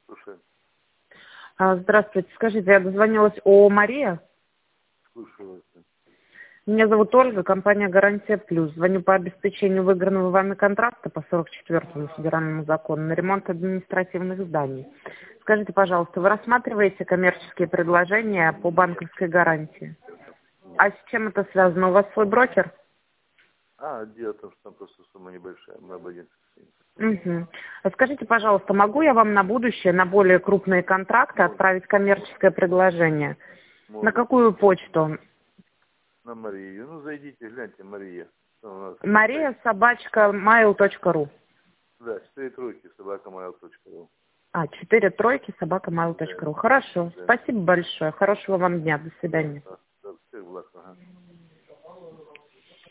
Слушаю. Здравствуйте. Скажите, я дозвонилась о Мария. Слушаю вас. Меня зовут Ольга, компания «Гарантия Плюс». Звоню по обеспечению выигранного вами контракта по 44-му федеральному закону на ремонт административных зданий. Скажите, пожалуйста, вы рассматриваете коммерческие предложения по банковской гарантии? А с чем это связано? У вас свой брокер? Дело в том, что там просто сумма небольшая. Мы абоненты. Угу. Скажите, пожалуйста, могу я вам на будущее, на более крупные контракты отправить коммерческое предложение? На какую почту? На Марию. Ну, зайдите, гляньте, Мария. Maria@mail.ru. Да, 4 тройки, @mail.ru. 4 тройки, @mail.ru. Хорошо. Спасибо большое. Хорошего вам дня. До свидания. Да, всех благ. Ага.